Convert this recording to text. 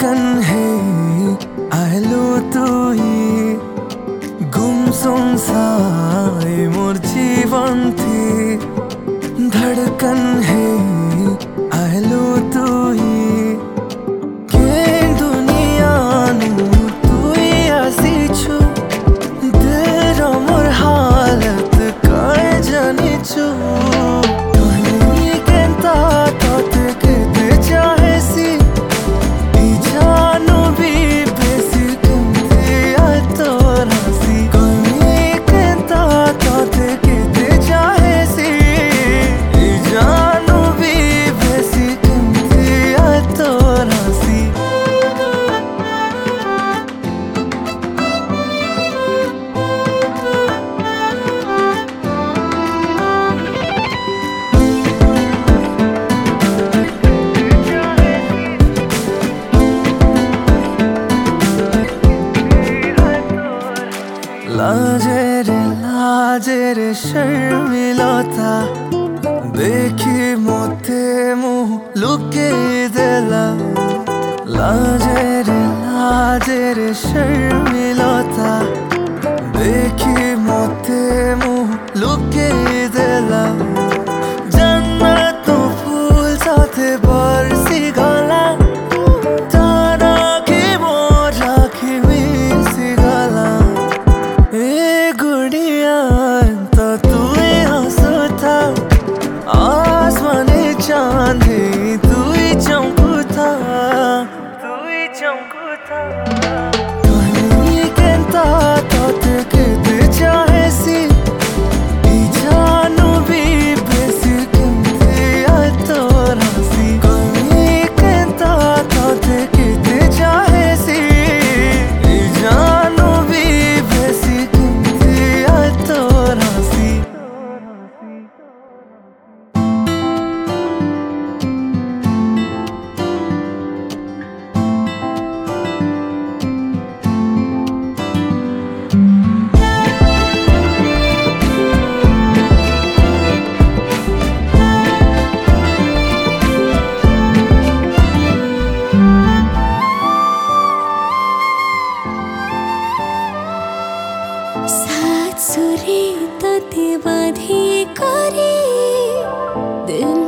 धड़कन है आलो तुई गुमसुम साए मोर जीवन थी धड़कन है आलो तुई के दुनिया तुई आसी छु देर मोर हालत कर जानी छु लाजे रे शर्मिलता देखी मोते मुँह लुके देला लाजे रे शर्मिलता देखी मोते मुँह लुके देला जन्नत फूल साथे बरसी गला तारा की मोर राखी मिसी गला गुड़िया तो तू हंसता आसमानी चांदी तू ही चमकता कहीं कहता तो ते चाहे सी जानू भी बेसी कहते आए तो रासी कहीं कहता तो ते चाहे सी जानू भी बेसी सात सुरे तते बाँधी करे दिल